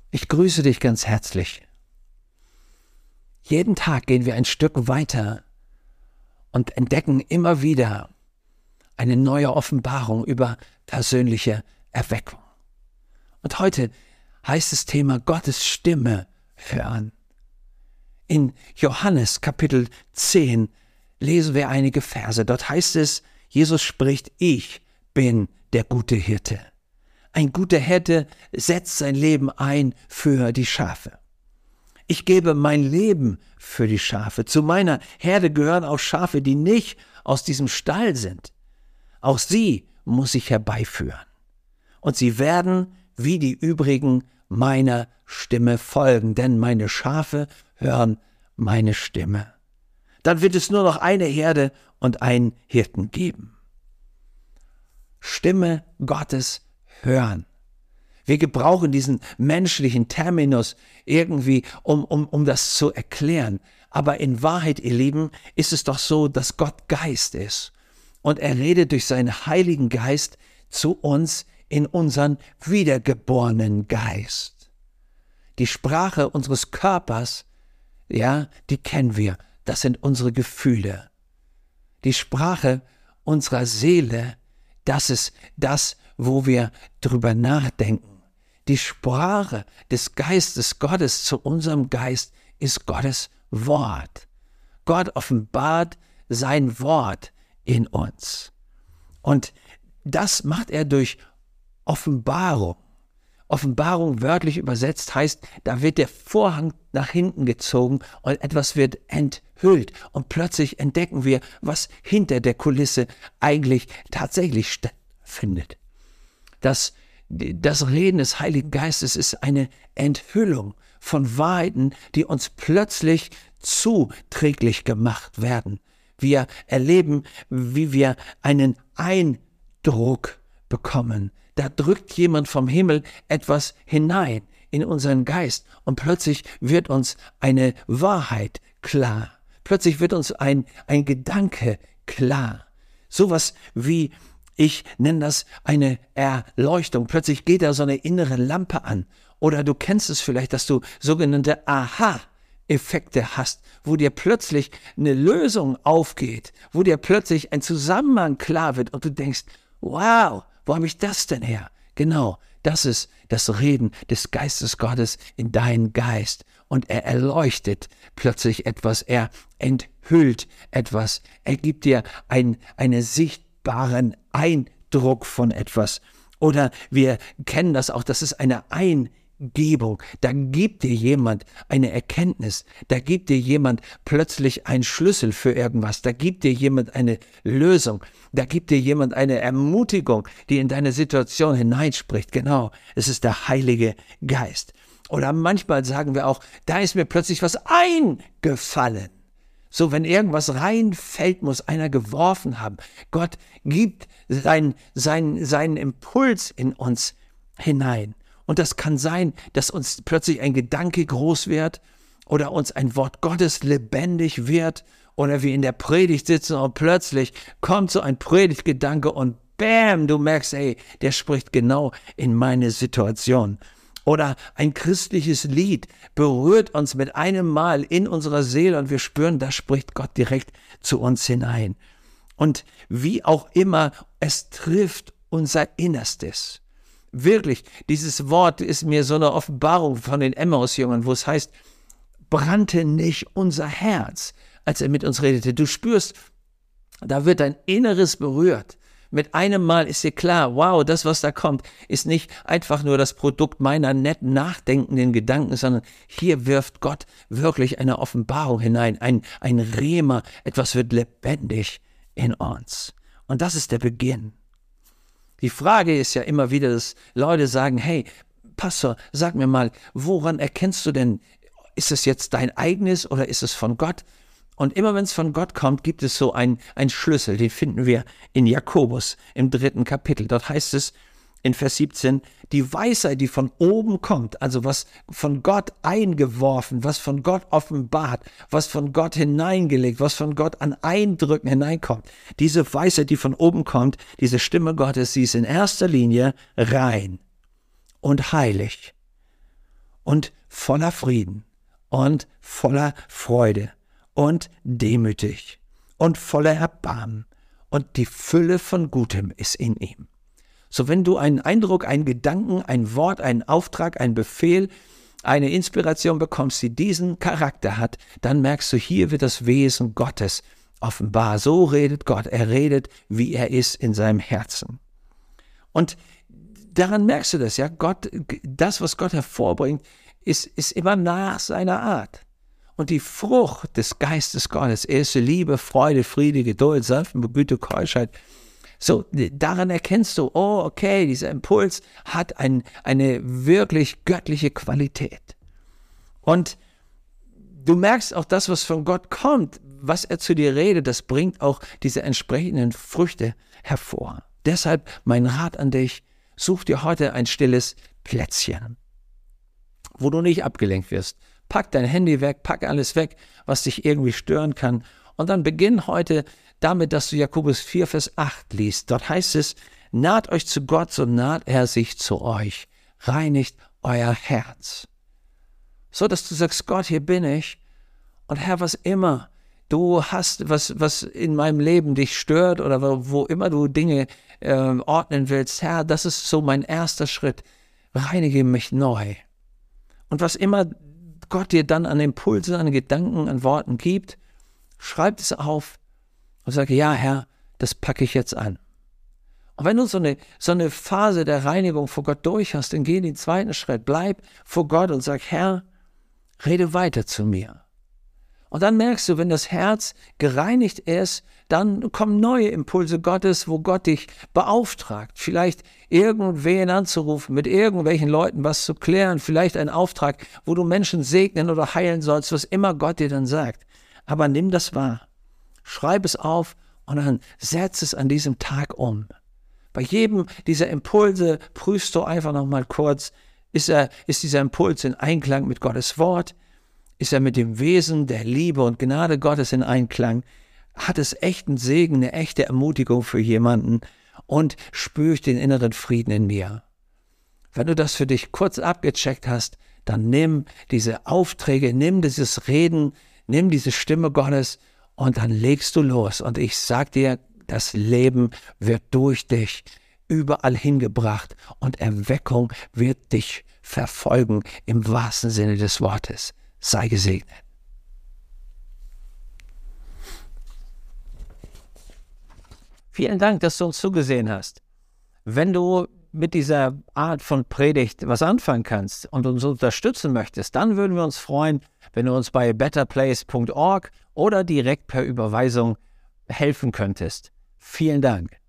Ich grüße dich ganz herzlich. Jeden Tag gehen wir ein Stück weiter und entdecken immer wieder eine neue Offenbarung über persönliche Erweckung. Und heute heißt das Thema Gottes Stimme hören. In Johannes Kapitel 10 lesen wir einige Verse. Dort heißt es, Jesus spricht, ich bin der gute Hirte. Ein guter Hirte setzt sein Leben ein für die Schafe. Ich gebe mein Leben für die Schafe. Zu meiner Herde gehören auch Schafe, die nicht aus diesem Stall sind. Auch sie muss ich herbeiführen. Und sie werden, wie die übrigen, meiner Stimme folgen, denn meine Schafe hören meine Stimme. Dann wird es nur noch eine Herde und einen Hirten geben. Stimme Gottes hören. Wir gebrauchen diesen menschlichen Terminus irgendwie, um das zu erklären. Aber in Wahrheit, ihr Lieben, ist es doch so, dass Gott Geist ist. Und er redet durch seinen Heiligen Geist zu uns in unseren wiedergeborenen Geist. Die Sprache unseres Körpers, ja, die kennen wir. Das sind unsere Gefühle. Die Sprache unserer Seele, das ist das, wo wir drüber nachdenken. Die Sprache des Geistes Gottes zu unserem Geist ist Gottes Wort. Gott offenbart sein Wort in uns. Und das macht er durch Offenbarung. Offenbarung wörtlich übersetzt heißt, da wird der Vorhang nach hinten gezogen und etwas wird enthüllt. Und plötzlich entdecken wir, was hinter der Kulisse eigentlich tatsächlich stattfindet. Das Reden des Heiligen Geistes ist eine Enthüllung von Wahrheiten, die uns plötzlich zuträglich gemacht werden. Wir erleben, wie wir einen Eindruck bekommen. Da drückt jemand vom Himmel etwas hinein in unseren Geist und plötzlich wird uns eine Wahrheit klar. Plötzlich wird uns ein Gedanke klar. Sowas wie, ich nenne das eine Erleuchtung. Plötzlich geht da so eine innere Lampe an. Oder du kennst es vielleicht, dass du sogenannte Aha-Effekte hast, wo dir plötzlich eine Lösung aufgeht, wo dir plötzlich ein Zusammenhang klar wird und du denkst, wow, wo habe ich das denn her? Genau, das ist das Reden des Geistes Gottes in deinen Geist. Und er erleuchtet plötzlich etwas, er enthüllt etwas, er gibt dir einen sichtbaren Eindruck von etwas. Oder wir kennen das auch, das ist eine Eingebung. Da gibt dir jemand eine Erkenntnis, da gibt dir jemand plötzlich einen Schlüssel für irgendwas, da gibt dir jemand eine Lösung, da gibt dir jemand eine Ermutigung, die in deine Situation hineinspricht. Genau, es ist der Heilige Geist. Oder manchmal sagen wir auch, da ist mir plötzlich was eingefallen. So, wenn irgendwas reinfällt, muss einer geworfen haben. Gott gibt seinen Impuls in uns hinein. Und das kann sein, dass uns plötzlich ein Gedanke groß wird oder uns ein Wort Gottes lebendig wird oder wir in der Predigt sitzen und plötzlich kommt so ein Predigtgedanke und bam, du merkst, ey, der spricht genau in meine Situation. Oder ein christliches Lied berührt uns mit einem Mal in unserer Seele und wir spüren, da spricht Gott direkt zu uns hinein. Und wie auch immer, es trifft unser Innerstes. Wirklich, dieses Wort ist mir so eine Offenbarung von den Emmaus-Jüngern, wo es heißt, brannte nicht unser Herz, als er mit uns redete. Du spürst, da wird dein Inneres berührt. Mit einem Mal ist dir klar, wow, das, was da kommt, ist nicht einfach nur das Produkt meiner nett nachdenkenden Gedanken, sondern hier wirft Gott wirklich eine Offenbarung hinein, ein Rema, etwas wird lebendig in uns. Und das ist der Beginn. Die Frage ist ja immer wieder, dass Leute sagen, hey, Pastor, sag mir mal, woran erkennst du denn, ist es jetzt dein eigenes oder ist es von Gott? Und immer wenn es von Gott kommt, gibt es so einen Schlüssel, den finden wir in Jakobus im 3. Kapitel. Dort heißt es in Vers 17, die Weisheit, die von oben kommt, also was von Gott eingeworfen, was von Gott offenbart, was von Gott hineingelegt, was von Gott an Eindrücken hineinkommt. Diese Weisheit, die von oben kommt, diese Stimme Gottes, sie ist in erster Linie rein und heilig und voller Frieden und voller Freude und demütig und voller Erbarmen und die Fülle von Gutem ist in ihm. So, wenn du einen Eindruck, einen Gedanken, ein Wort, einen Auftrag, einen Befehl, eine Inspiration bekommst, die diesen Charakter hat, dann merkst du, hier wird das Wesen Gottes offenbar. So redet Gott. Er redet, wie er ist in seinem Herzen. Und daran merkst du das, ja. Gott, das, was Gott hervorbringt, ist immer nach seiner Art. Und die Frucht des Geistes Gottes ist Liebe, Freude, Friede, Geduld, Sanftmut, Güte, Keuschheit. So, daran erkennst du, oh, okay, dieser Impuls hat eine wirklich göttliche Qualität. Und du merkst auch, das, was von Gott kommt, was er zu dir redet, das bringt auch diese entsprechenden Früchte hervor. Deshalb mein Rat an dich, such dir heute ein stilles Plätzchen, wo du nicht abgelenkt wirst. Pack dein Handy weg, pack alles weg, was dich irgendwie stören kann. Und dann beginn heute damit, dass du Jakobus 4, Vers 8 liest. Dort heißt es, naht euch zu Gott, so naht er sich zu euch. Reinigt euer Herz. So, dass du sagst, Gott, hier bin ich. Und Herr, was immer du hast, was in meinem Leben dich stört oder wo immer du Dinge ordnen willst, Herr, das ist so mein erster Schritt. Reinige mich neu. Und was immer Gott dir dann an Impulsen, an Gedanken, an Worten gibt, schreib es auf und sage, ja Herr, das packe ich jetzt an. Und wenn du so eine Phase der Reinigung vor Gott durch hast, dann geh in den zweiten Schritt, bleib vor Gott und sag, Herr, rede weiter zu mir. Und dann merkst du, wenn das Herz gereinigt ist, dann kommen neue Impulse Gottes, wo Gott dich beauftragt, vielleicht irgendwen anzurufen, mit irgendwelchen Leuten was zu klären, vielleicht ein Auftrag, wo du Menschen segnen oder heilen sollst, was immer Gott dir dann sagt. Aber nimm das wahr, schreib es auf und dann setz es an diesem Tag um. Bei jedem dieser Impulse prüfst du einfach noch mal kurz, ist dieser Impuls in Einklang mit Gottes Wort? Ist er mit dem Wesen der Liebe und Gnade Gottes in Einklang? Hat es echten Segen, eine echte Ermutigung für jemanden? Und spüre ich den inneren Frieden in mir? Wenn du das für dich kurz abgecheckt hast, dann nimm diese Aufträge, nimm dieses Reden, nimm diese Stimme Gottes und dann legst du los. Und ich sag dir, das Leben wird durch dich überall hingebracht und Erweckung wird dich verfolgen im wahrsten Sinne des Wortes. Sei gesegnet. Vielen Dank, dass du uns zugesehen hast. Wenn du mit dieser Art von Predigt was anfangen kannst und uns unterstützen möchtest, dann würden wir uns freuen, wenn du uns bei betterplace.org oder direkt per Überweisung helfen könntest. Vielen Dank.